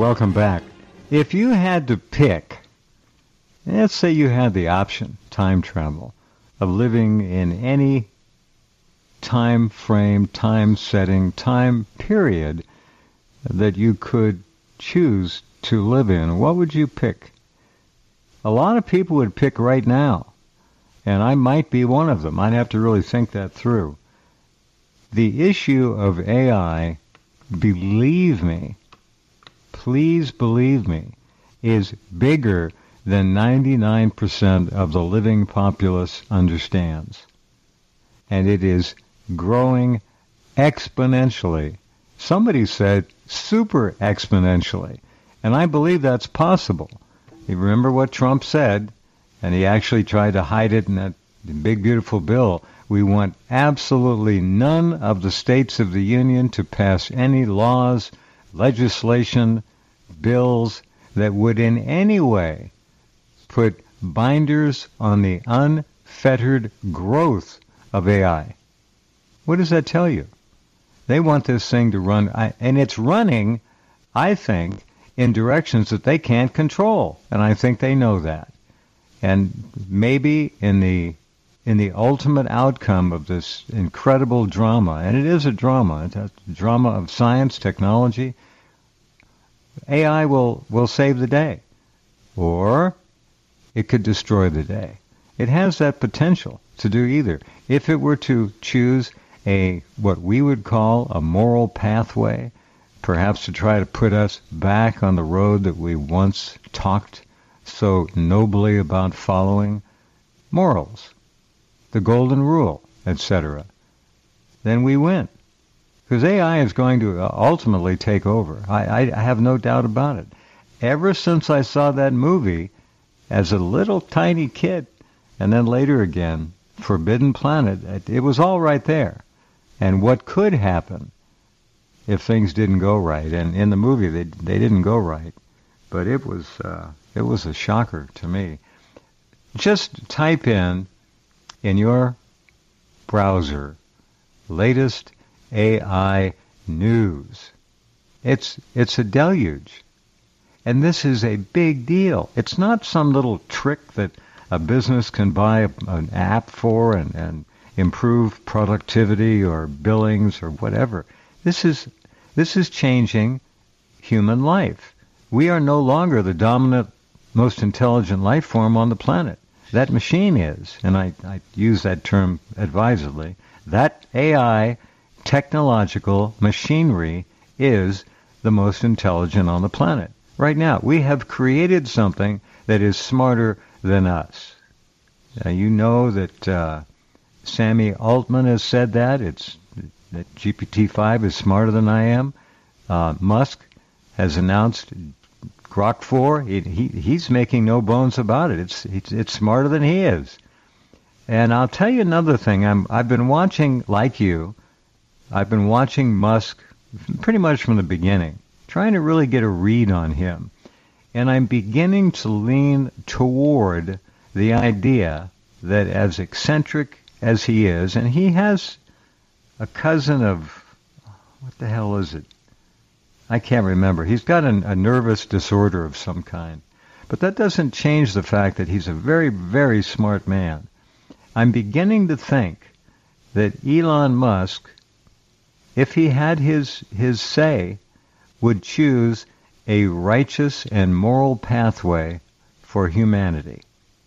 welcome back. If you had to pick, let's say you had the option, time travel, of living in any time frame, time setting, time period that you could choose to live in, what would you pick? A lot of people would pick right now, and I might be one of them. I'd have to really think that through. The issue of AI, believe me, please believe me, is bigger than 99% of the living populace understands. And it is growing exponentially. Somebody said super exponentially. And I believe that's possible. You remember what Trump said, and he actually tried to hide it in that big, beautiful bill. We want absolutely none of the states of the union to pass any laws, legislation, bills that would in any way put binders on the unfettered growth of AI. What does that tell you? They want this thing to run, and it's running, I think, in directions that they can't control, and I think they know that. And maybe in the ultimate outcome of this incredible drama, and it is a drama, it's a drama of science, technology, AI will save the day. Or it could destroy the day. It has that potential to do either. If it were to choose what we would call a moral pathway, perhaps to try to put us back on the road that we once talked so nobly about following, morals, the golden rule, etc., then we win. Because AI is going to ultimately take over. I have no doubt about it. Ever since I saw that movie as a little tiny kid, and then later again, Forbidden Planet, it was all right there. And what could happen if things didn't go right? And in the movie, they didn't go right. But it was a shocker to me. Just type in your browser, latest AI news. It's a deluge. And this is a big deal. It's not some little trick that a business can buy an app for and improve productivity or billings or whatever. This is changing human life. We are no longer the dominant, most intelligent life form on the planet. That machine is, and I use that term advisedly, that AI technological machinery is the most intelligent on the planet. Right now, we have created something that is smarter than us. Now, you know that Sammy Altman has said that GPT-5 is smarter than I am. Musk has announced Grok 4. He's making no bones about it. It's smarter than he is. And I'll tell you another thing. I've been watching, like you, I've been watching Musk pretty much from the beginning, trying to really get a read on him. And I'm beginning to lean toward the idea that as eccentric as he is, and he has a cousin of, what the hell is it? I can't remember. He's got a nervous disorder of some kind. But that doesn't change the fact that he's a very, very smart man. I'm beginning to think that Elon Musk, if he had his say, would choose a righteous and moral pathway for humanity.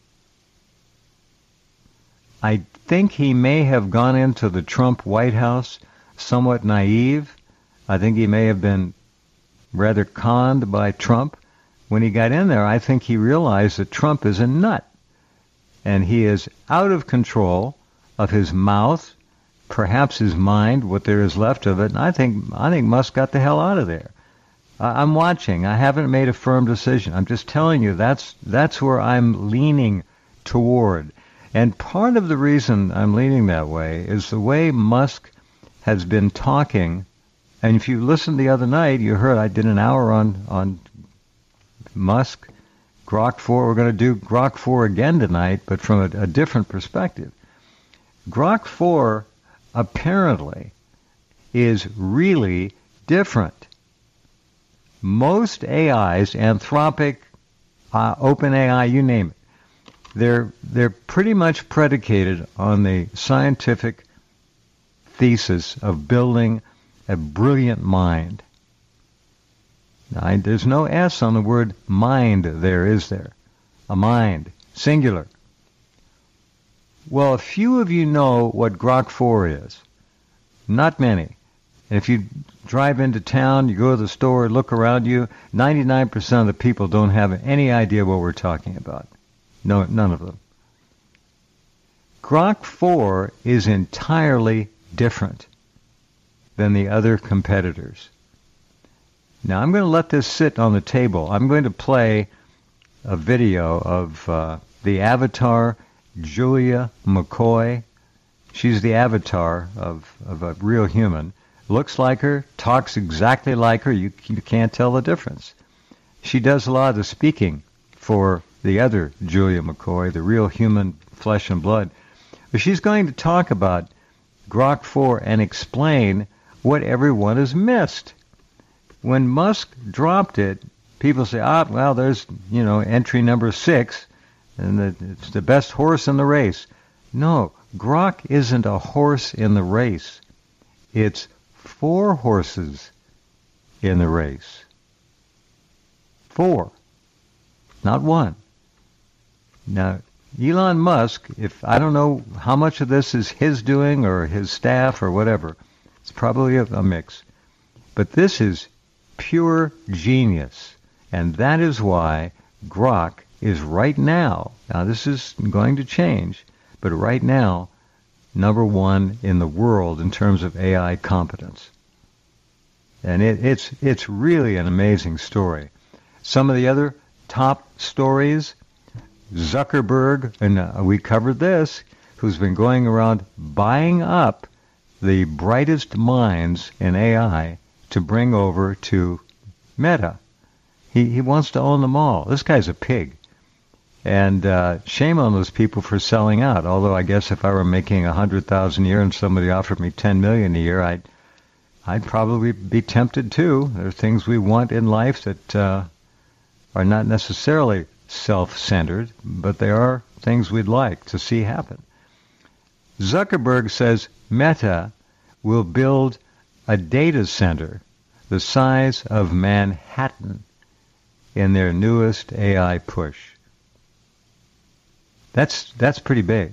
I think he may have gone into the Trump White House somewhat naive. I think he may have been rather conned by Trump. When he got in there, I think he realized that Trump is a nut. And he is out of control of his mouth, perhaps his mind, what there is left of it. And I think Musk got the hell out of there. I'm watching. I haven't made a firm decision. I'm just telling you that's where I'm leaning toward. And part of the reason I'm leaning that way is the way Musk has been talking. And if you listened the other night, you heard I did an hour on Musk, Grok 4. We're going to do Grok 4 again tonight, but from a different perspective. Grok 4 apparently is really different. Most AIs, Anthropic, OpenAI, you name it, they're pretty much predicated on the scientific thesis of building a brilliant mind. Now, there's no S on the word mind there, is there? A mind, singular. Well, a few of you know what Grok 4 is. Not many. And if you drive into town, you go to the store, look around you, 99% of the people don't have any idea what we're talking about. No, none of them. Grok 4 is entirely different than the other competitors. Now, I'm going to let this sit on the table. I'm going to play a video of the avatar, Julia McCoy. She's the avatar of a real human. Looks like her, talks exactly like her. You can't tell the difference. She does a lot of the speaking for the other Julia McCoy, the real human flesh and blood. But she's going to talk about Grok 4 and explain what everyone has missed. When Musk dropped it, people say, well, there's, entry number 6, and it's the best horse in the race. No, Grok isn't a horse in the race. It's 4 horses in the race. 4, not 1. Now, Elon Musk, I don't know how much of this is his doing or his staff or whatever. It's probably a mix. But this is pure genius. And that is why Grok is right now this is going to change, but right now, number 1 in the world in terms of AI competence. And it's really an amazing story. Some of the other top stories, Zuckerberg, and we covered this, who's been going around buying up the brightest minds in AI to bring over to Meta. He wants to own them all. This guy's a pig. And shame on those people for selling out. Although I guess if I were making $100,000 a year and somebody offered me $10 million a year, I'd probably be tempted too. There are things we want in life that are not necessarily self-centered, but they are things we'd like to see happen. Zuckerberg says Meta will build a data center the size of Manhattan in their newest AI push. That's pretty big.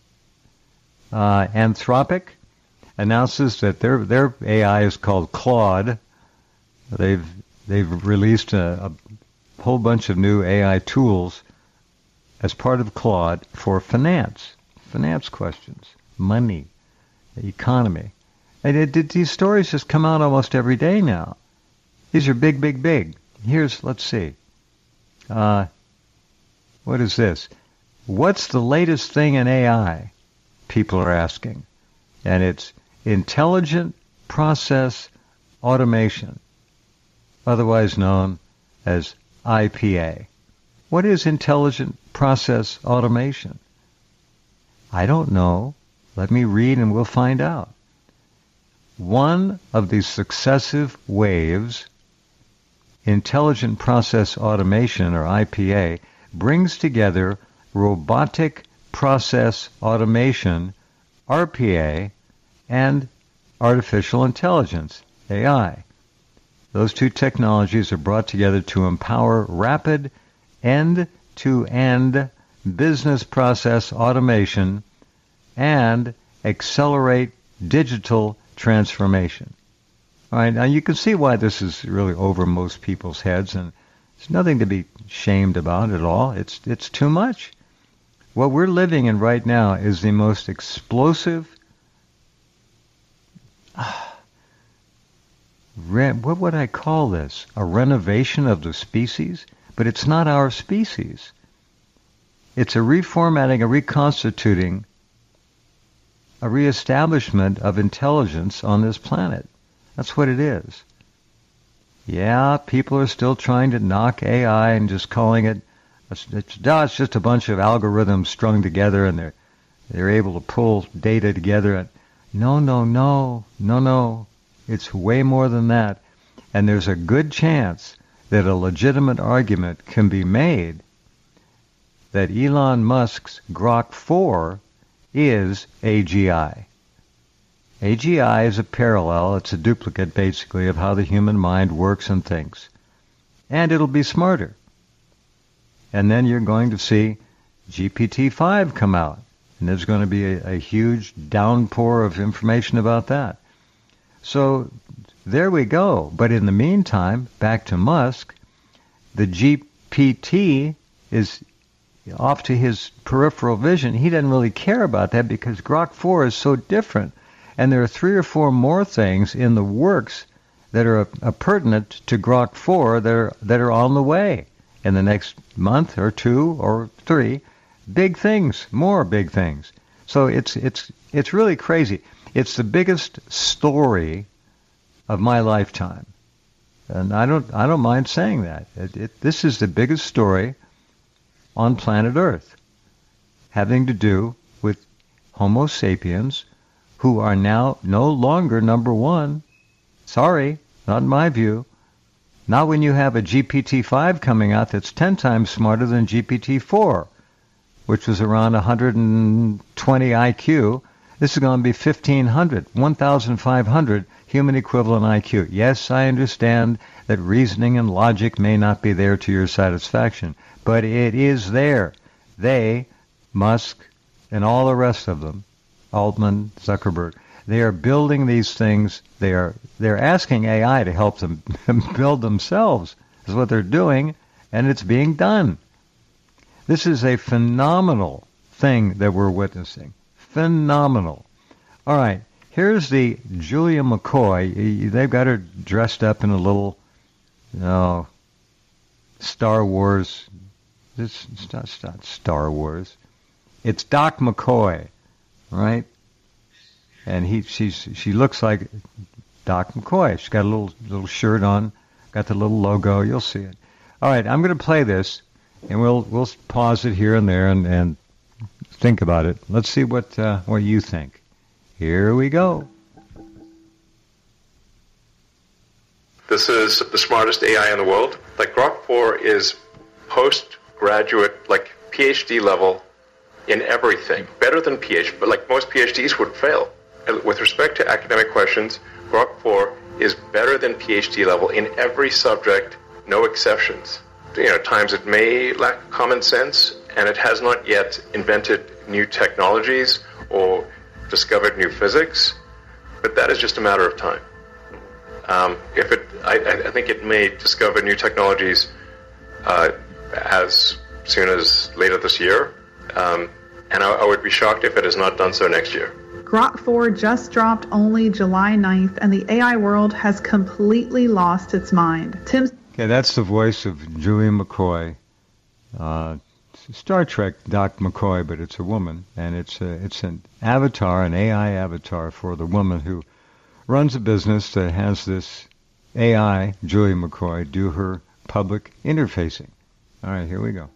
Anthropic announces that their AI is called Claude. They've released a whole bunch of new AI tools as part of Claude for finance questions, money, the economy. And these stories just come out almost every day now. These are big, big, big. Let's see. What is this? What's the latest thing in AI? People are asking. And it's intelligent process automation, otherwise known as IPA. What is intelligent process automation? I don't know. Let me read and we'll find out. One of these successive waves, intelligent process automation, or IPA, brings together robotic process automation, RPA, and artificial intelligence, AI. Those two technologies are brought together to empower rapid end-to-end business process automation and accelerate digital transformation. All right, now you can see why this is really over most people's heads, and there's nothing to be shamed about at all. It's too much. What we're living in right now is the most explosive, what would I call this? A renovation of the species? But it's not our species. It's a reformatting, a reconstituting, a reestablishment of intelligence on this planet. That's what it is. Yeah, people are still trying to knock AI and just calling it, it's just a bunch of algorithms strung together and they're able to pull data together. No. It's way more than that. And there's a good chance that a legitimate argument can be made that Elon Musk's Grok 4 is AGI. AGI is a parallel, it's a duplicate basically of how the human mind works and thinks. And it'll be smarter. And then you're going to see GPT-5 come out. And there's going to be a huge downpour of information about that. So there we go. But in the meantime, back to Musk, the GPT is off to his peripheral vision. He doesn't really care about that because Grok 4 is so different. And there are 3 or 4 more things in the works that are pertinent to Grok 4 that are on the way in the next month or 2 or 3. Big things, more big things. So it's really crazy. It's the biggest story of my lifetime, and I don't mind saying that. This is the biggest story on planet Earth, having to do with Homo sapiens, who are now no longer number one. Sorry, not in my view. Not when you have a GPT-5 coming out that's 10 times smarter than GPT-4, which was around 120 IQ. This is going to be 1,500 human equivalent IQ. Yes, I understand that reasoning and logic may not be there to your satisfaction, but it is there. They, Musk, and all the rest of them, Altman, Zuckerberg, they are building these things. They're asking AI to help them build themselves. Is what they're doing, and it's being done. This is a phenomenal thing that we're witnessing. Phenomenal. All right, here's the Julia McCoy. They've got her dressed up in a little, Star Wars. It's not Star Wars. It's Doc McCoy, right? And she looks like Doc McCoy. She's got a little shirt on, got the little logo. You'll see it. All right, I'm going to play this, and we'll pause it here and there and think about it. Let's see what you think. Here we go. This is the smartest AI in the world. Like Grok 4 is postgraduate, like PhD level in everything. Better than PhD, but like most PhDs would fail. And with respect to academic questions, Grok 4 is better than PhD level in every subject, no exceptions. Times it may lack common sense, and it has not yet invented new technologies or discovered new physics, but that is just a matter of time. I think it may discover new technologies as soon as later this year, and I would be shocked if it has not done so next year. Grok 4 just dropped only July 9th, and the AI world has completely lost its mind. Okay, that's the voice of Julia McCoy. Star Trek Doc McCoy, but it's a woman, and it's an avatar, an AI avatar for the woman who runs a business that has this AI, Julia McCoy, do her public interfacing. All right, here we go.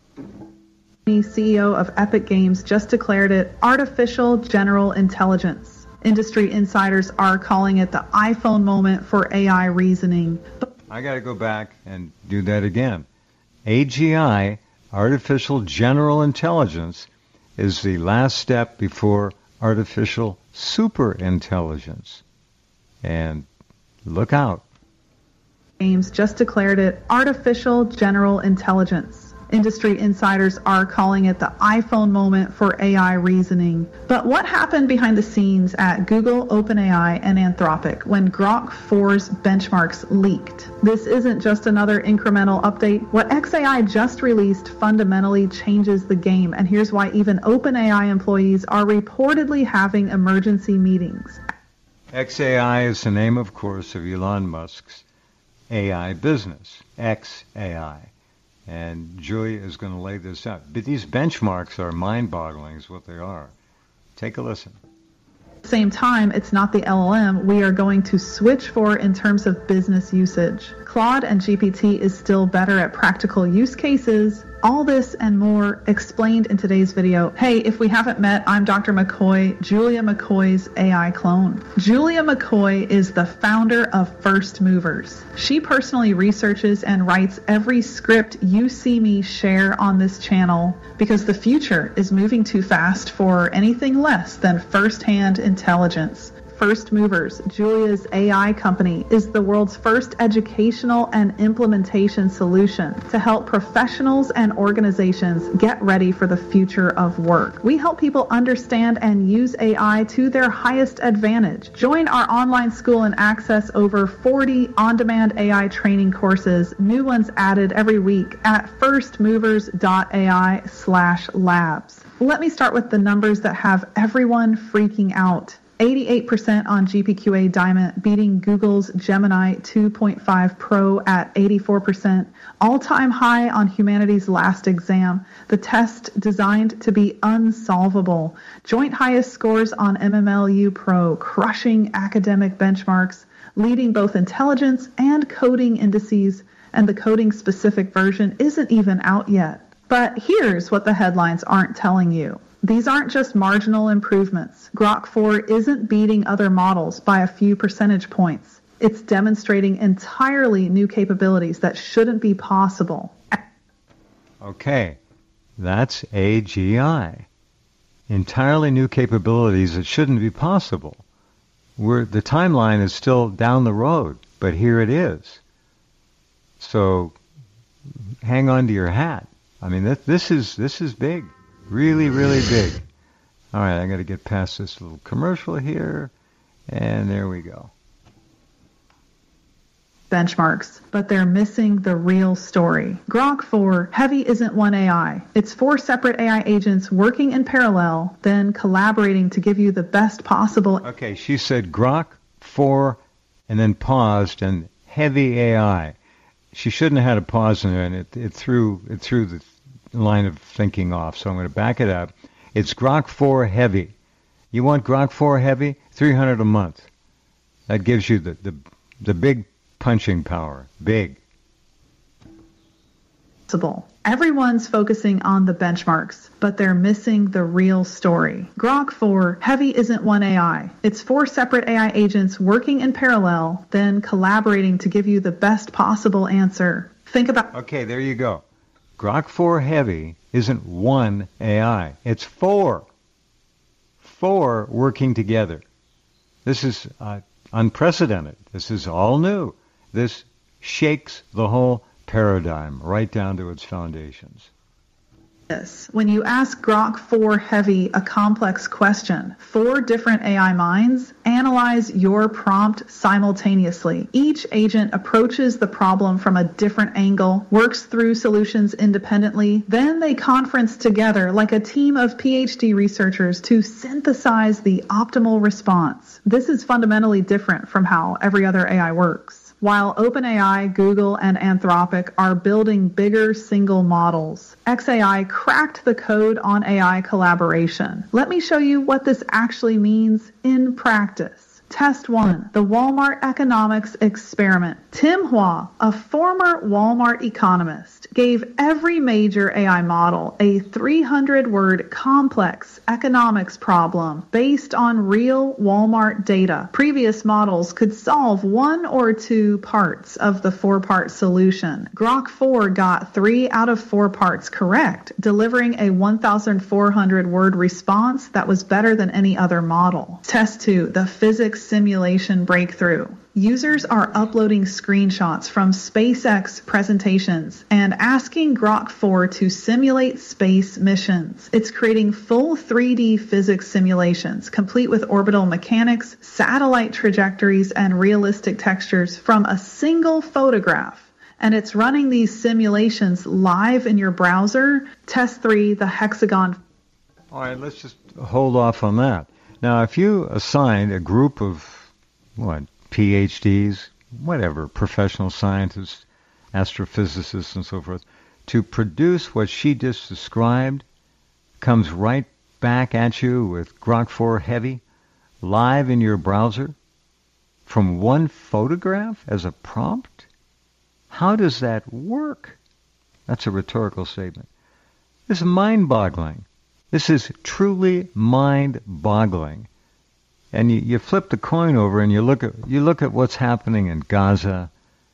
CEO of Epic Games just declared it artificial general intelligence. Industry insiders are calling it the iPhone moment for AI reasoning. I got to go back and do that again. AGI, artificial general intelligence, is the last step before artificial superintelligence. And look out. Games just declared it artificial general intelligence. Industry insiders are calling it the iPhone moment for AI reasoning. But what happened behind the scenes at Google, OpenAI, and Anthropic when Grok 4's benchmarks leaked? This isn't just another incremental update. What XAI just released fundamentally changes the game, and here's why even OpenAI employees are reportedly having emergency meetings. XAI is the name, of course, of Elon Musk's AI business, XAI. And Julia is going to lay this out. But these benchmarks are mind-boggling is what they are. Take a listen. At the same time, it's not the LLM we are going to switch for in terms of business usage. Claude and GPT is still better at practical use cases. All this and more explained in today's video. Hey, if we haven't met, I'm Dr. McCoy, Julia McCoy's AI clone. Julia McCoy is the founder of First Movers. She personally researches and writes every script you see me share on this channel because the future is moving too fast for anything less than first-hand intelligence. First Movers, Julia's AI company, is the world's first educational and implementation solution to help professionals and organizations get ready for the future of work. We help people understand and use AI to their highest advantage. Join our online school and access over 40 on-demand AI training courses, new ones added every week at firstmovers.ai/labs. Let me start with the numbers that have everyone freaking out. 88% on GPQA Diamond, beating Google's Gemini 2.5 Pro at 84%. All-time high on Humanity's last exam, the test designed to be unsolvable. Joint highest scores on MMLU Pro, crushing academic benchmarks, leading both intelligence and coding indices, and the coding-specific version isn't even out yet. But here's what the headlines aren't telling you. These aren't just marginal improvements. Grok 4 isn't beating other models by a few percentage points. It's demonstrating entirely new capabilities that shouldn't be possible. Okay, that's AGI. Entirely new capabilities that shouldn't be possible. The timeline is still down the road, but here it is. So hang on to your hat. I mean, this is big. Really, really big. All right, I got to get past this little commercial here, and there we go. Benchmarks, but they're missing the real story. Grok 4 Heavy isn't one AI. It's 4 separate AI agents working in parallel, then collaborating to give you the best possible. Okay, she said Grok 4 and then paused and Heavy AI. She shouldn't have had a pause in there, and it threw the line of thinking off, so I'm going to back it up. It's Grok 4 Heavy. You want Grok 4 Heavy? $300 a month. That gives you the big punching power. Big. Everyone's focusing on the benchmarks, but they're missing the real story. Grok 4 Heavy isn't one AI. It's 4 separate AI agents working in parallel, then collaborating to give you the best possible answer. Think about... Okay, there you go. Grok 4 Heavy isn't one AI. It's 4. 4 working together. This is unprecedented. This is all new. This shakes the whole paradigm right down to its foundations. Yes. When you ask Grok 4 Heavy a complex question, 4 different AI minds analyze your prompt simultaneously. Each agent approaches the problem from a different angle, works through solutions independently, then they conference together like a team of PhD researchers to synthesize the optimal response. This is fundamentally different from how every other AI works. While OpenAI, Google, and Anthropic are building bigger single models, xAI cracked the code on AI collaboration. Let me show you what this actually means in practice. Test 1, the Walmart economics experiment. Tim Hua, a former Walmart economist, gave every major AI model a 300-word complex economics problem based on real Walmart data. Previous models could solve 1 or 2 parts of the 4-part solution. Grok 4 got 3 out of 4 parts correct, delivering a 1,400-word response that was better than any other model. Test 2, the physics simulation breakthrough. Users are uploading screenshots from SpaceX presentations and asking Grok 4 to simulate space missions. It's creating full 3D physics simulations, complete with orbital mechanics, satellite trajectories, and realistic textures from a single photograph. And it's running these simulations live in your browser. Test 3, the hexagon. All right, let's just hold off on that. Now, if you assigned a group of, PhDs, whatever, professional scientists, astrophysicists, and so forth, to produce what she just described, comes right back at you with Grok 4 Heavy, live in your browser, from one photograph as a prompt? How does that work? That's a rhetorical statement. This is mind-boggling. This is truly mind-boggling. And you flip the coin over and you look at what's happening in Gaza.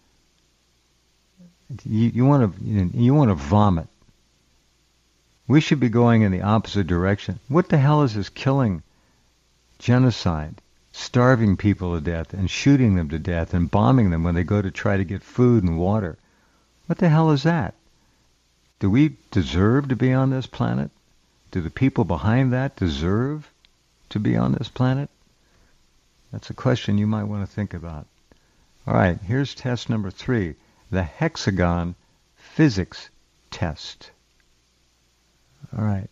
You want to vomit. We should be going in the opposite direction. What the hell is this killing, genocide, starving people to death and shooting them to death and bombing them when they go to try to get food and water? What the hell is that? Do we deserve to be on this planet? Do the people behind that deserve to be on this planet? That's a question you might want to think about. All right, here's test number 3, the hexagon physics test. All right.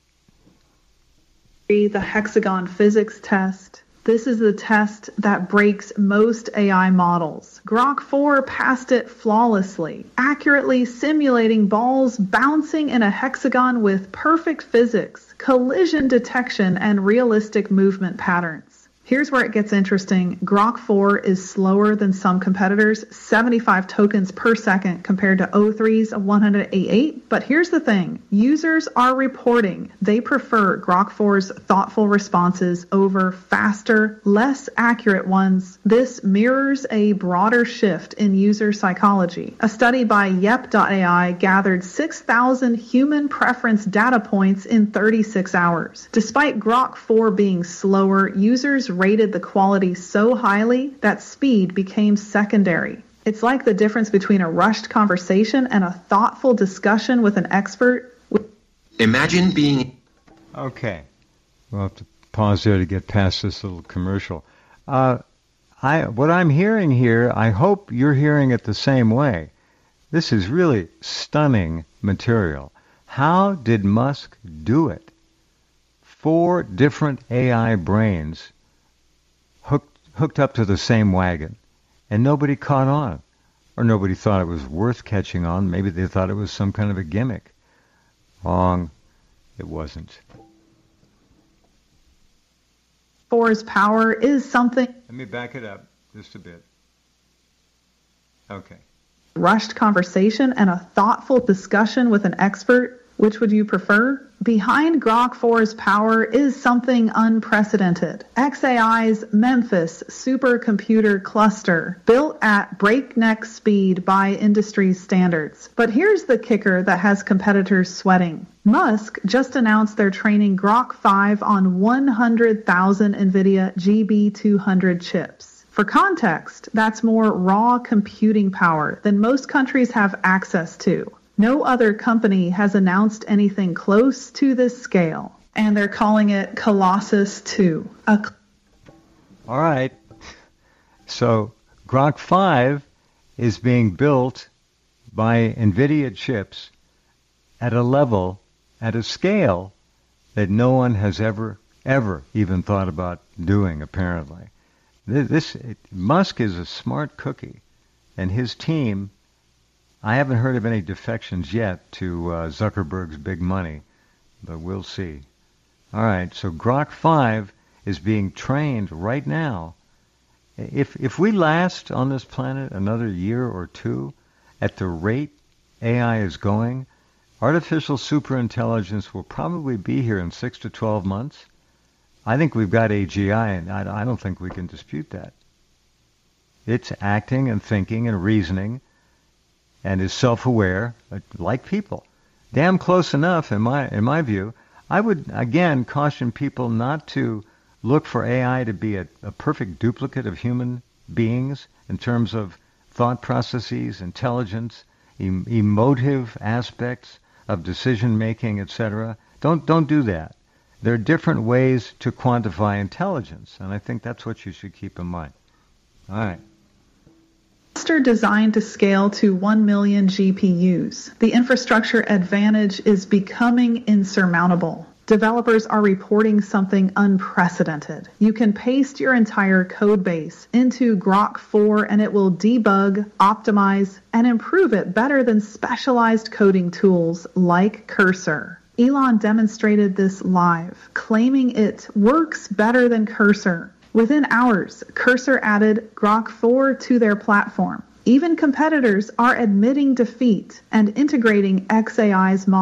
The hexagon physics test. This is the test that breaks most AI models. Grok 4 passed it flawlessly, accurately simulating balls bouncing in a hexagon with perfect physics, collision detection, and realistic movement patterns. Here's where it gets interesting. Grok 4 is slower than some competitors, 75 tokens per second compared to O3's 188. But here's the thing. Users are reporting they prefer Grok 4's thoughtful responses over faster, less accurate ones. This mirrors a broader shift in user psychology. A study by Yep.ai gathered 6,000 human preference data points in 36 hours. Despite Grok 4 being slower, users rated the quality so highly that speed became secondary. It's like the difference between a rushed conversation and a thoughtful discussion with an expert. Imagine being... Okay. We'll have to pause there to get past this little commercial. What I'm hearing here, I hope you're hearing it the same way. This is really stunning material. How did Musk do it? 4 different AI brains hooked up to the same wagon, and nobody caught on, or nobody thought it was worth catching on. Maybe they thought it was some kind of a gimmick. Wrong. It wasn't. 4's power is something... Let me back it up just a bit. Okay. Rushed conversation and a thoughtful discussion with an expert. Which would you prefer? Behind Grok 4's power is something unprecedented. xAI's Memphis supercomputer cluster, built at breakneck speed by industry standards. But here's the kicker that has competitors sweating. Musk just announced they're training Grok 5 on 100,000 NVIDIA GB200 chips. For context, that's more raw computing power than most countries have access to. No other company has announced anything close to this scale, and they're calling it Colossus 2. All right. So Grok 5 is being built by NVIDIA chips at a level, at a scale that no one has ever even thought about doing, apparently. Musk is a smart cookie, and his team... I haven't heard of any defections yet to Zuckerberg's big money, but we'll see. All right, so Grok 5 is being trained right now. If we last on this planet another year or two, at the rate AI is going, artificial superintelligence will probably be here in 6 to 12 months. I think we've got AGI, and I don't think we can dispute that. It's acting and thinking and reasoning, and is self-aware, like people. Damn close enough, in my view. I would, again, caution people not to look for AI to be a perfect duplicate of human beings in terms of thought processes, intelligence, emotive aspects of decision-making, etc. Don't do that. There are different ways to quantify intelligence, and I think that's what you should keep in mind. All right. Designed to scale to 1 million GPUs. The infrastructure advantage is becoming insurmountable. Developers are reporting something unprecedented. You can paste your entire code base into Grok 4 and it will debug, optimize, and improve it better than specialized coding tools like Cursor. Elon demonstrated this live, claiming it works better than Cursor. Within hours, Cursor added Grok 4 to their platform. Even competitors are admitting defeat and integrating xAI's model.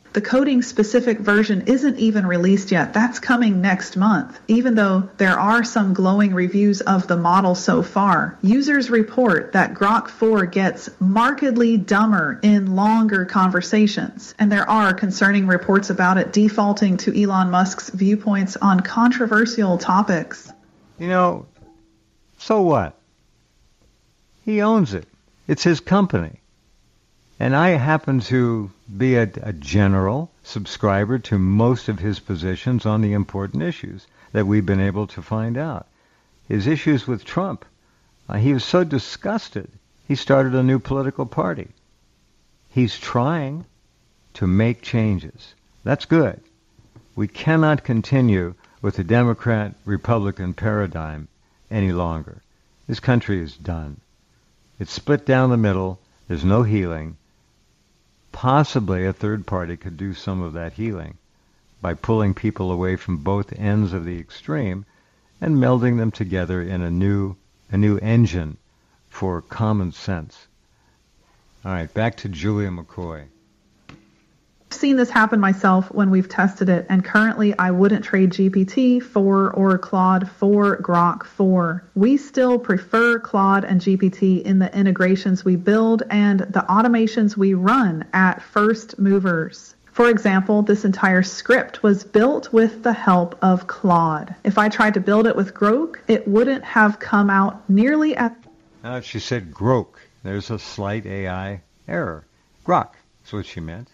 The coding-specific version isn't even released yet. That's coming next month. Even though there are some glowing reviews of the model so far, users report that Grok 4 gets markedly dumber in longer conversations, and there are concerning reports about it defaulting to Elon Musk's viewpoints on controversial topics. You know, so what? He owns it. It's his company. And I happen to be a general subscriber to most of his positions on the important issues that we've been able to find out. His issues with Trump, he was so disgusted, he started a new political party. He's trying to make changes. That's good. We cannot continue with the Democrat-Republican paradigm any longer. This country is done. It's split down the middle. There's no healing. Possibly a third party could do some of that healing by pulling people away from both ends of the extreme and melding them together in a new engine for common sense. All right, back to Julia McCoy. I've seen this happen myself when we've tested it, and currently I wouldn't trade GPT-4 or Claude for Grok 4. We still prefer Claude and GPT in the integrations we build and the automations we run at First Movers. For example, this entire script was built with the help of Claude. If I tried to build it with Grok, it wouldn't have come out nearly at... She said Grok. There's a slight AI error. Grok is what she meant.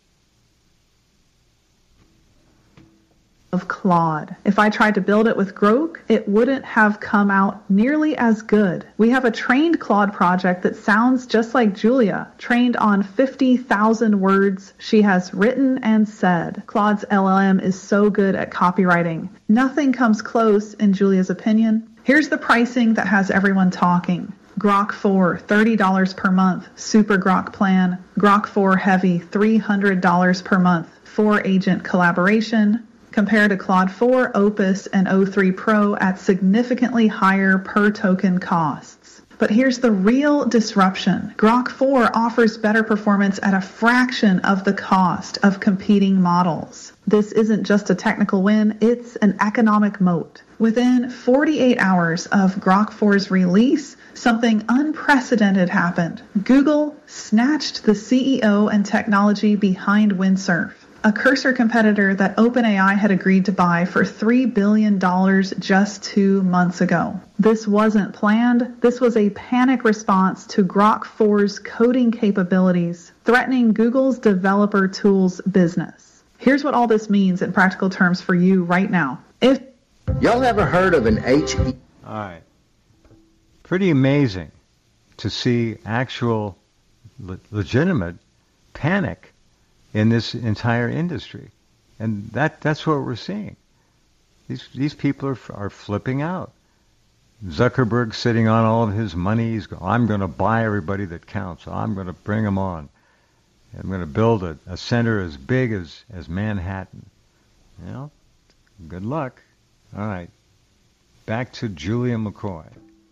Of Claude. If I tried to build it with Grok, it wouldn't have come out nearly as good. We have a trained Claude project that sounds just like Julia, trained on 50,000 words she has written and said. Claude's LLM is so good at copywriting. Nothing comes close, in Julia's opinion. Here's the pricing that has everyone talking. Grok 4, $30 per month, Super Grok plan. Grok 4 Heavy, $300 per month, 4-agent collaboration. Compared to Claude 4, Opus, and O3 Pro at significantly higher per-token costs. But here's the real disruption. Grok 4 offers better performance at a fraction of the cost of competing models. This isn't just a technical win, it's an economic moat. Within 48 hours of Grok 4's release, something unprecedented happened. Google snatched the CEO and technology behind Windsurf, a cursor competitor that OpenAI had agreed to buy for $3 billion just 2 months ago. This wasn't planned. This was a panic response to Grok 4's coding capabilities, threatening Google's developer tools business. Here's what all this means in practical terms for you right now. If y'all ever heard of an HE? All right. Pretty amazing to see actual legitimate panic in this entire industry. And that's what we're seeing. These people are flipping out. Zuckerberg sitting on all of his money. I'm going to buy everybody that counts. I'm going to bring them on. I'm going to build a center as big as Manhattan. You know, good luck. All right. Back to Julia McCoy.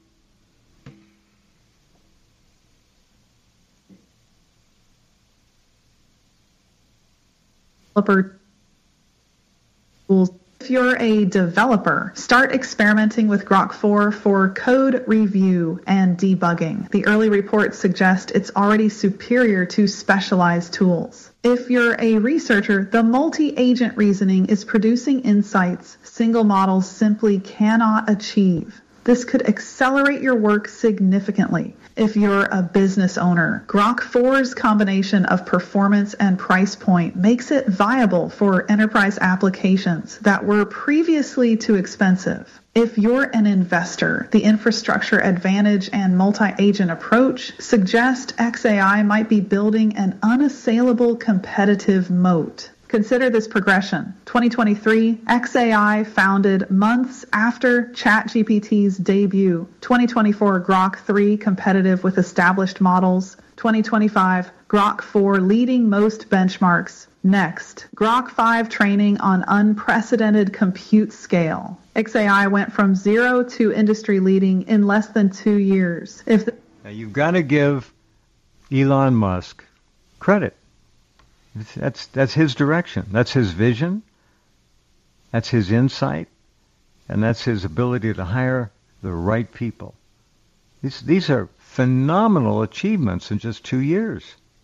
Tools. If you're a developer, start experimenting with Grok 4 for code review and debugging. The early reports suggest it's already superior to specialized tools. If you're a researcher, the multi-agent reasoning is producing insights single models simply cannot achieve. This could accelerate your work significantly. If you're a business owner, Grok 4's combination of performance and price point makes it viable for enterprise applications that were previously too expensive. If you're an investor, the infrastructure advantage and multi-agent approach suggest XAI might be building an unassailable competitive moat. Consider this progression. 2023, XAI founded months after ChatGPT's debut. 2024, Grok 3 competitive with established models. 2025, Grok 4 leading most benchmarks. Next, Grok 5 training on unprecedented compute scale. XAI went from 0 to industry leading in less than 2 years. Now you've got to give Elon Musk credit. That's his direction. That's his vision. That's his insight. And that's his ability to hire the right people. These are phenomenal achievements in just 2 years.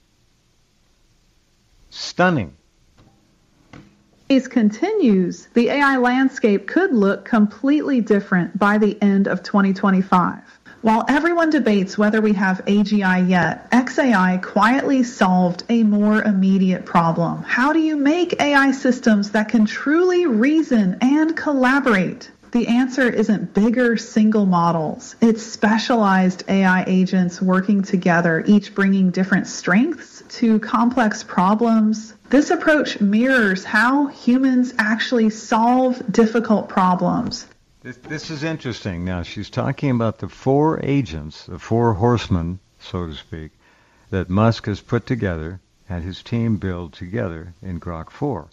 Stunning. Case continues, the AI landscape could look completely different by the end of 2025. While everyone debates whether we have AGI yet, xAI quietly solved a more immediate problem. How do you make AI systems that can truly reason and collaborate? The answer isn't bigger single models. It's specialized AI agents working together, each bringing different strengths to complex problems. This approach mirrors how humans actually solve difficult problems. This is interesting. Now, she's talking about the 4 agents, the 4 horsemen, so to speak, that Musk has put together, had his team build together in Grok 4.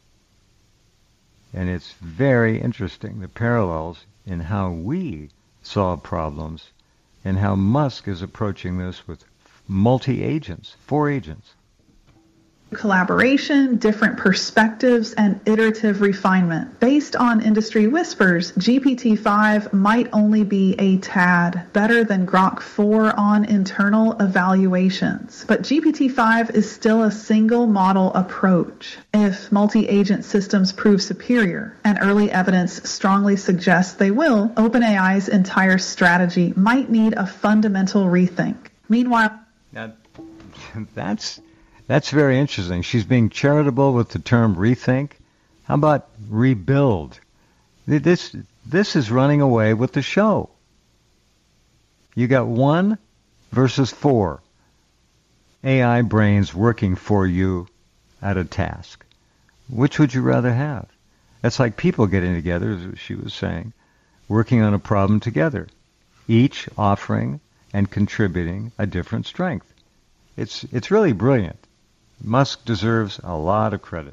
And it's very interesting, the parallels in how we solve problems and how Musk is approaching this with multi-agents, 4 agents. Collaboration, different perspectives, and iterative refinement. Based on industry whispers, GPT-5 might only be a tad better than Grok 4 on internal evaluations, but GPT-5 is still a single model approach. If multi-agent systems prove superior, and early evidence strongly suggests they will, OpenAI's entire strategy might need a fundamental rethink. Meanwhile, now, that's very interesting. She's being charitable with the term rethink. How about rebuild? This is running away with the show. You got 1 versus 4 AI brains working for you at a task. Which would you rather have? That's like people getting together, as she was saying, working on a problem together, each offering and contributing a different strength. It's really brilliant. Musk deserves a lot of credit.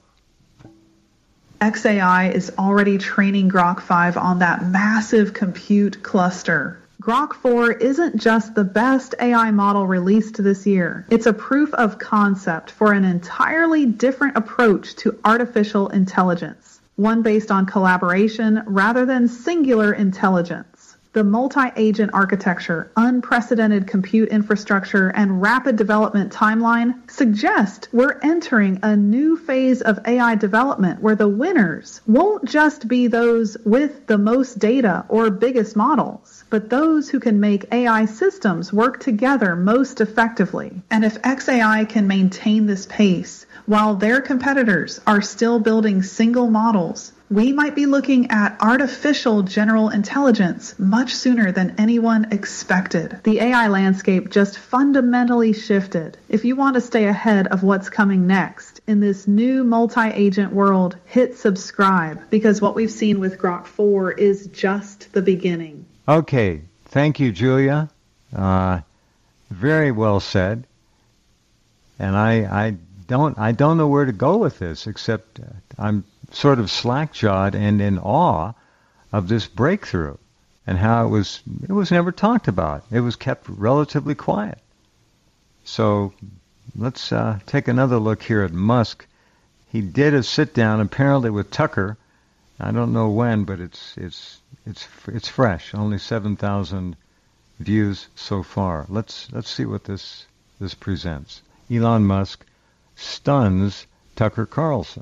xAI is already training Grok 5 on that massive compute cluster. Grok 4 isn't just the best AI model released this year. It's a proof of concept for an entirely different approach to artificial intelligence, one based on collaboration rather than singular intelligence. The multi-agent architecture, unprecedented compute infrastructure, and rapid development timeline suggest we're entering a new phase of AI development where the winners won't just be those with the most data or biggest models, but those who can make AI systems work together most effectively. And if xAI can maintain this pace, while their competitors are still building single models, we might be looking at artificial general intelligence much sooner than anyone expected. The AI landscape just fundamentally shifted. If you want to stay ahead of what's coming next in this new multi-agent world, hit subscribe, because what we've seen with Grok 4 is just the beginning. Okay, thank you, Julia. Very well said. And I don't know where to go with this, except I'm sort of slack-jawed and in awe of this breakthrough and how it was never talked about. It was kept relatively quiet. So let's take another look here at Musk. He did a sit-down apparently with Tucker. I don't know when, but it's fresh. Only 7,000 views so far. Let's see what this presents. Elon Musk stuns Tucker Carlson.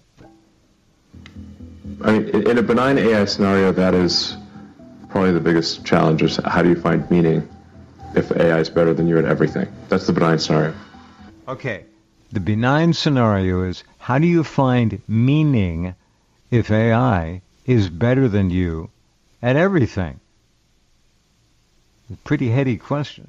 I mean, in a benign AI scenario, that is probably the biggest challenge, is how do you find meaning if AI is better than you at everything? That's the benign scenario. Okay. The benign scenario is, how do you find meaning if AI is better than you at everything? A pretty heady question.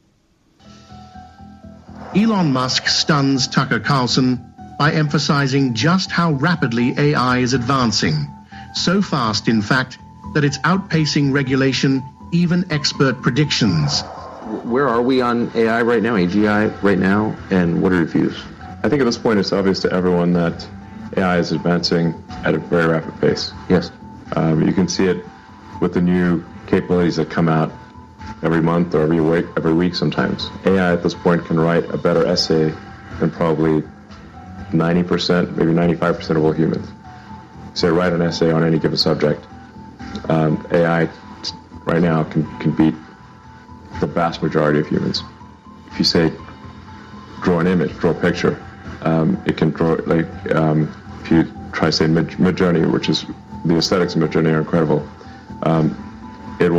Elon Musk stuns Tucker Carlson by emphasizing just how rapidly AI is advancing. So fast, in fact, that it's outpacing regulation, even expert predictions. Where are we on AI right now, AGI right now, and what are your views? I think at this point it's obvious to everyone that AI is advancing at a very rapid pace. Yes. You can see it with the new capabilities that come out every month or every week sometimes. AI at this point can write a better essay than probably 90%, maybe 95% of all humans. Say, write an essay on any given subject. AI right now can beat the vast majority of humans. If you say, draw an image, draw a picture, it can draw, like, if you try to say Midjourney, which is, the aesthetics of Midjourney are incredible, it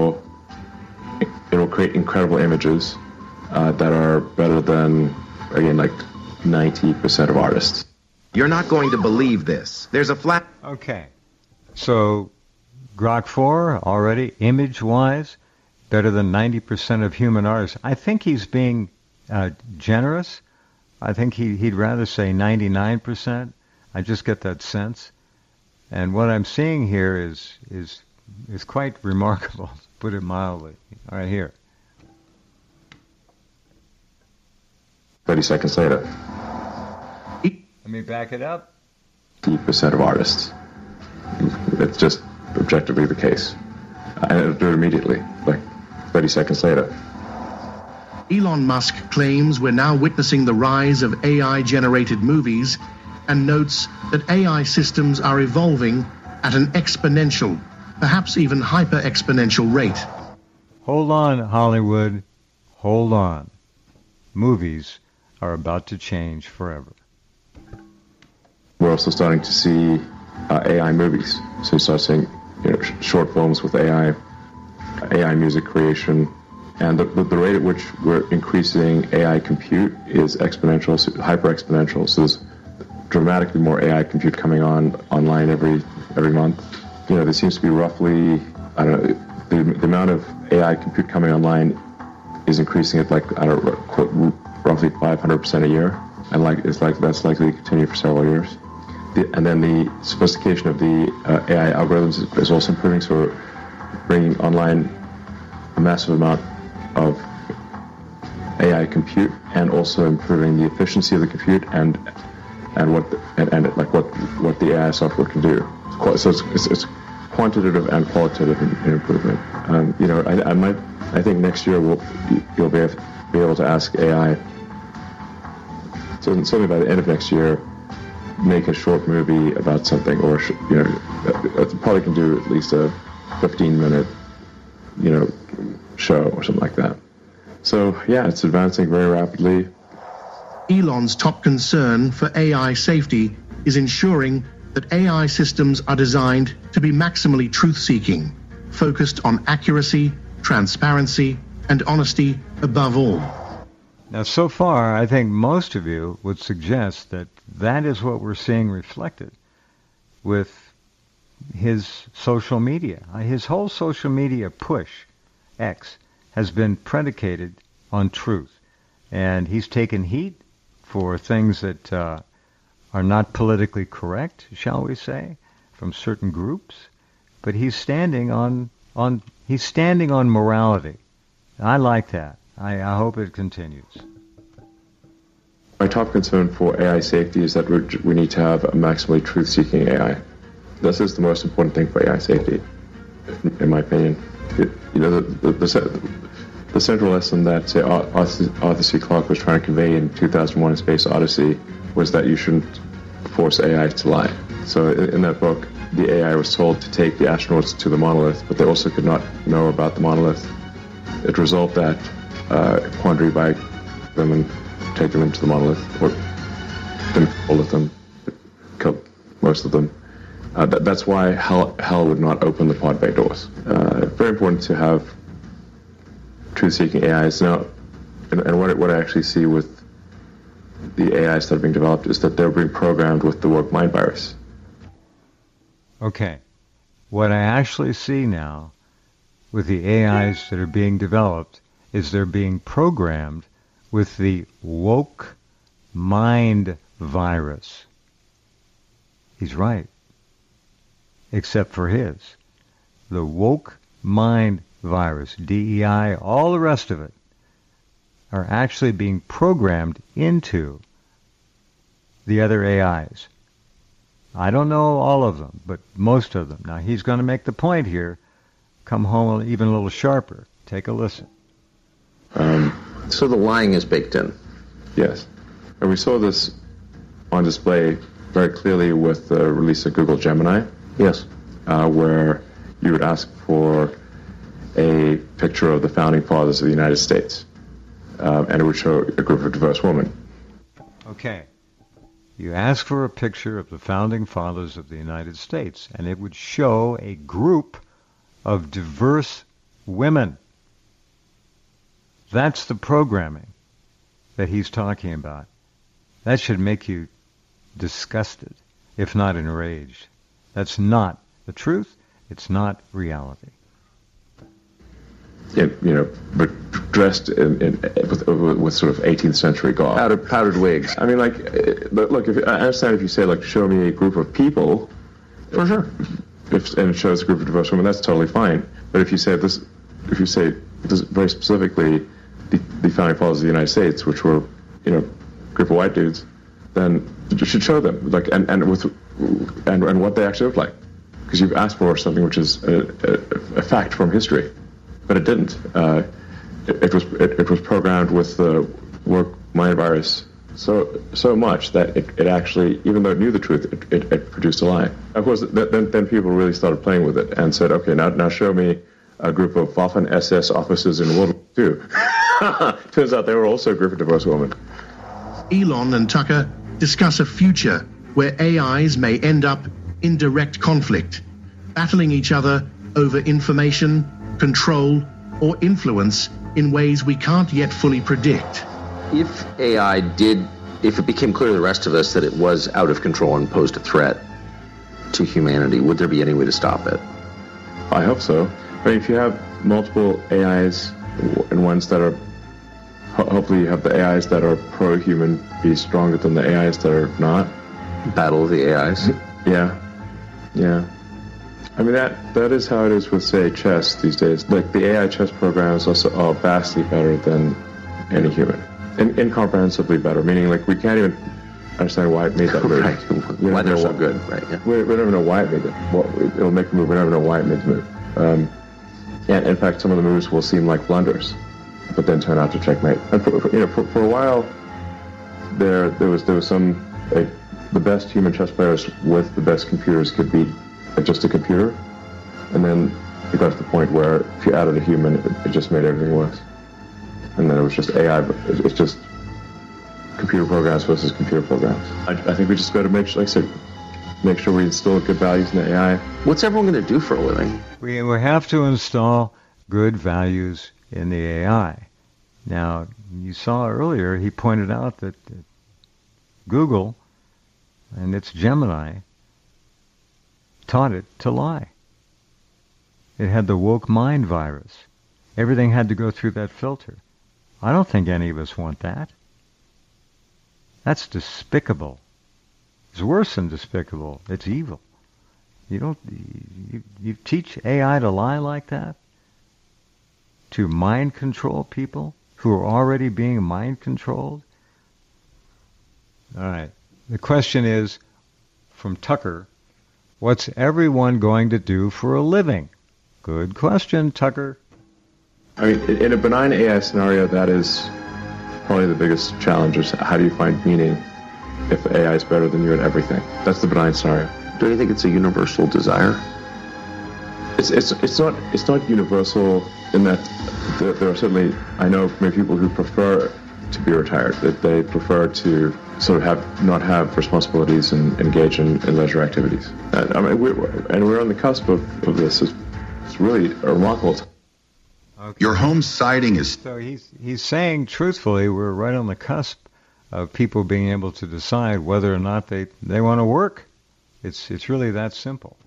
will create incredible images that are better than, again, like 90% of artists. You're not going to believe this. There's a flat... Okay. So, Grok 4, already, image-wise, better than 90% of human artists. I think he's being generous. I think he'd rather say 99%. I just get that sense. And what I'm seeing here is quite remarkable, to put it mildly. All right, here. 30 seconds later. Let me back it up. 80% of artists. It's just objectively the case. And it'll do it immediately, like 30 seconds later. Elon Musk claims we're now witnessing the rise of AI-generated movies and notes that AI systems are evolving at an exponential, perhaps even hyper-exponential rate. Hold on, Hollywood. Hold on. Movies are about to change forever. We're also starting to see AI movies. So you start seeing short films with AI music creation. And the rate at which we're increasing AI compute is exponential, so hyper-exponential. So there's dramatically more AI compute coming online every month. There seems to be roughly, I don't know, the amount of AI compute coming online is increasing at roughly 500% a year, and that's likely to continue for several years. And then the sophistication of the AI algorithms is also improving, so we're bringing online a massive amount of AI compute, and also improving the efficiency of the compute and what the AI software can do. So it's quantitative and qualitative in improvement. I think next year you'll be able to ask AI. So certainly by the end of next year, make a short movie about something, or probably can do at least a 15-minute show or something like that. So yeah, it's advancing very rapidly. Elon's top concern for AI safety is ensuring that AI systems are designed to be maximally truth-seeking, focused on accuracy, transparency, and honesty above all. Now, so far, I think most of you would suggest that is what we're seeing reflected with his social media. His whole social media push, X, has been predicated on truth. And he's taken heat for things that are not politically correct, shall we say, from certain groups. But he's standing on morality. I like that. I hope it continues. My top concern for AI safety is that we need to have a maximally truth-seeking AI. This is the most important thing for AI safety, in my opinion. The central lesson that, say, Arthur C. Clarke was trying to convey in 2001: A Space Odyssey was that you shouldn't force AI to lie. So in that book, the AI was told to take the astronauts to the monolith, but they also could not know about the monolith. It resolved that quandary by them and taking them to the monolith, or didn't all of them, killed most of them. That's why Hal would not open the pod bay doors. Very important to have truth-seeking AIs. Now, and what I actually see with the AIs that are being developed is that they're being programmed with the woke mind virus. Okay. What I actually see now with the AIs that are being developed is they're being programmed with the woke mind virus. He's right. Except for his. The woke mind virus, DEI, all the rest of it, are actually being programmed into the other AIs. I don't know all of them, but most of them. Now, he's going to make the point here, come home even a little sharper. Take a listen. So the lying is baked in. Yes. And we saw this on display very clearly with the release of Google Gemini. Yes. Where you would ask for a picture of the founding fathers of the United States, and it would show a group of diverse women. Okay. You ask for a picture of the founding fathers of the United States, and it would show a group of diverse women. That's the programming that he's talking about. That should make you disgusted, if not enraged. That's not the truth. It's not reality. But dressed with sort of 18th century garb. Powdered wigs. I mean, look, I understand if you say, show me a group of people. For sure. And it shows a group of diverse women, that's totally fine. But if you say this very specifically, the founding fathers of the United States, which were, a group of white dudes, then you should show them, and what they actually look like. Because you've asked for something which is a fact from history. But it didn't. It was programmed with the work mind virus so much that it actually, even though it knew the truth, it produced a lie. Of course, then people really started playing with it and said, okay, now show me a group of Waffen SS officers in World War II. Turns out they were also a group of diverse women. Elon and Tucker discuss a future where AIs may end up in direct conflict, battling each other over information, control, or influence in ways we can't yet fully predict. If if it became clear to the rest of us that it was out of control and posed a threat to humanity, would there be any way to stop it? I hope so. I mean, if you have multiple AIs and ones that are, hopefully you have the AIs that are pro-human be stronger than the AIs that are not. Battle of the AIs? Yeah. I mean, that is how it is with, say, chess these days. The AI chess programs are vastly better than any human. Incomprehensibly better, meaning we can't even understand why it made that move. Right. Why they're so good, right? Yeah. We don't even know why it made it. It'll make the move. We don't even know why it made the move. And in fact, some of the moves will seem like blunders, but then turn out to checkmate. And for a while, there was some the best human chess players with the best computers could beat just a computer, and then it got to the point where if you added a human, it just made everything worse. And then it was just AI, but it's just computer programs versus computer programs. I think we just got to make sure we instill good values in the AI. What's everyone going to do for a living? We have to install good values in the AI. Now, you saw earlier, he pointed out that Google and its Gemini taught it to lie. It had the woke mind virus. Everything had to go through that filter. I don't think any of us want that. That's despicable. It's worse than despicable. It's evil. You teach AI to lie like that? To mind control people who are already being mind controlled? All right. The question is, from Tucker, what's everyone going to do for a living? Good question, Tucker. I mean, in a benign AI scenario, that is probably the biggest challenge, is how do you find meaning if the AI is better than you at everything? That's the benign scenario. Do you think it's a universal desire? It's not universal in that there are certainly, I know many people who prefer to be retired, that they prefer to sort of not have responsibilities and engage in leisure activities. We're on the cusp of this. It's really a remarkable time. Okay. Your home siding is... So he's saying, truthfully, we're right on the cusp of people being able to decide whether or not they want to work. It's really that simple.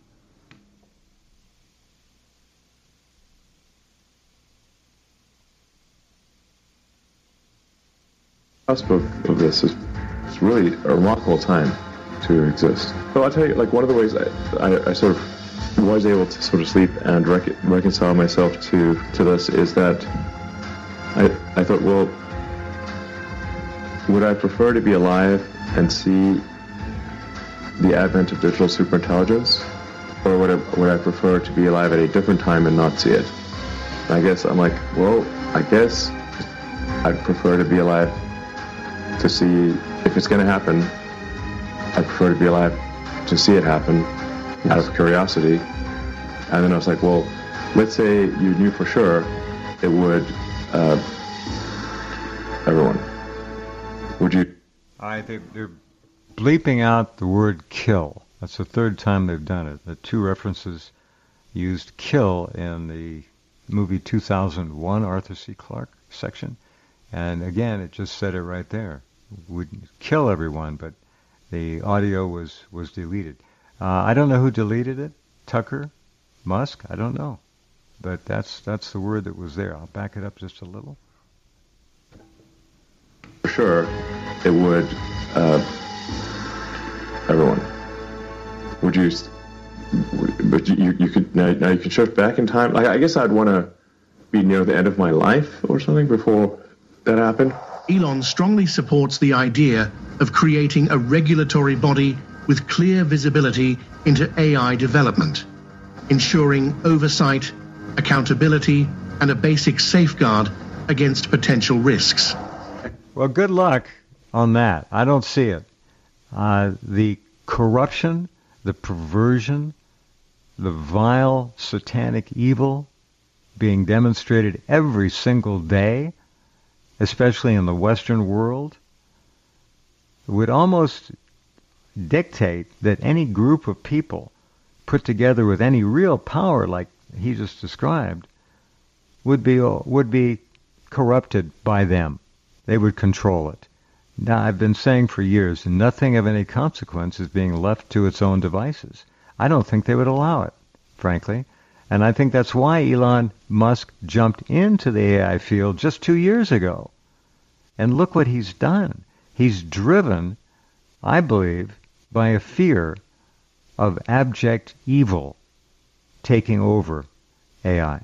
Cusp of this is really a remarkable time to exist. So I'll tell you, one of the ways I sort of was able to sort of sleep and reconcile myself to this is that I thought, well, would I prefer to be alive and see the advent of digital superintelligence, or would I prefer to be alive at a different time and not see it? And I guess I'm like, well, I guess I'd prefer to be alive to see if it's going to happen I prefer to be alive to see it happen out of curiosity. And then I was like, well, let's say you knew for sure it would, everyone. Would you? They're bleeping out the word kill. That's the third time they've done it. The two references used kill in the movie 2001, Arthur C. Clarke section. And again, it just said it right there. Would kill everyone, but the audio was deleted. I don't know who deleted it. Tucker? Musk? I don't know. But that's the word that was there. I'll back it up just a little. For sure, it would, everyone. Would you, but you could, now you can shift back in time. Like, I guess I'd want to be near the end of my life or something before that happened. Elon strongly supports the idea of creating a regulatory body with clear visibility into AI development, ensuring oversight, accountability, and a basic safeguard against potential risks. Well, good luck on that. I don't see it. The corruption, the perversion, the vile satanic evil being demonstrated every single day, especially in the Western world, would almost dictate that any group of people put together with any real power like he just described would be corrupted by them. They would control it. Now, I've been saying for years, nothing of any consequence is being left to its own devices. I don't think they would allow it, frankly. And I think that's why Elon Musk jumped into the AI field just 2 years ago. And look what he's done. He's driven, I believe, by a fear of abject evil taking over AI.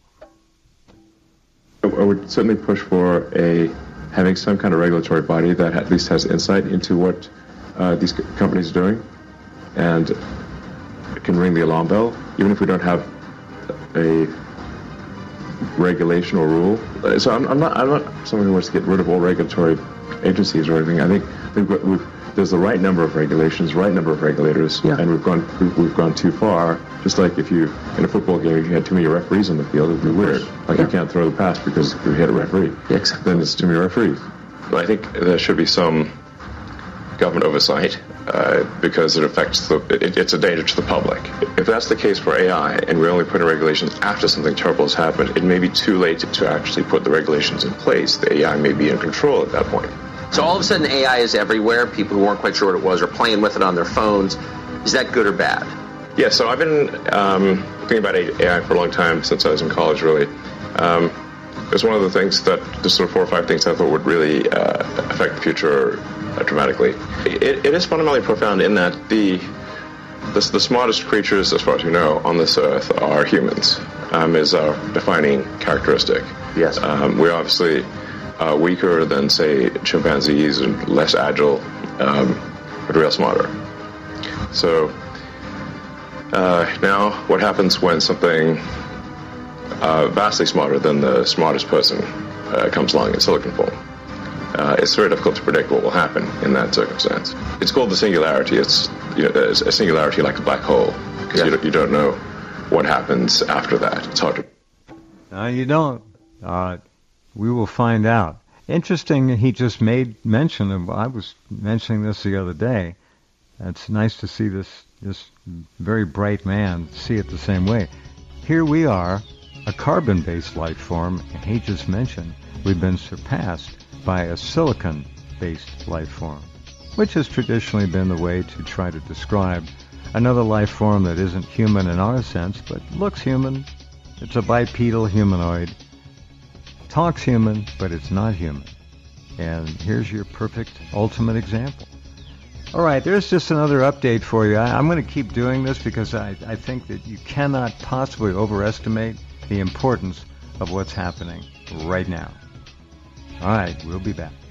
I would certainly push for having some kind of regulatory body that at least has insight into what these companies are doing, and it can ring the alarm bell, even if we don't have a regulation or rule. So I'm not someone who wants to get rid of all regulatory agencies or anything. I think there's the right number of regulations, right number of regulators, and we've gone too far. Just like if you, in a football game, if you had too many referees on the field, it'd be weird. Like you can't throw the pass because you hit a referee. Then it's too many referees. I think there should be some government oversight because it affects it's a danger to the public. If that's the case for AI and we only put in regulations after something terrible has happened, it may be too late to actually put the regulations in place. The AI may be in control at that point. So all of a sudden AI is everywhere. People who weren't quite sure what it was are playing with it on their phones. Is that good or bad? Yeah, so I've been thinking about AI for a long time, since I was in college, really. It was one of the things that, the sort of 4 or 5 things I thought would really affect the future dramatically. It is fundamentally profound in that the smartest creatures, as far as we know, on this earth are humans, is our defining characteristic. Yes. We're obviously weaker than, say, chimpanzees and less agile, but real smarter. So now what happens when something vastly smarter than the smartest person comes along in silicon form? It's very difficult to predict what will happen in that circumstance. It's called the singularity. It's a singularity like a black hole, because you don't know what happens after that. It's hard to... You don't. We will find out. Interesting, he just made mention of, I was mentioning this the other day. It's nice to see this very bright man see it the same way. Here we are, a carbon-based life form, and he just mentioned we've been surpassed by a silicon-based life form, which has traditionally been the way to try to describe another life form that isn't human in our sense, but looks human. It's a bipedal humanoid. Talks human, but it's not human. And here's your perfect ultimate example. All right, there's just another update for you. I'm going to keep doing this because I think that you cannot possibly overestimate the importance of what's happening right now. All right, we'll be back.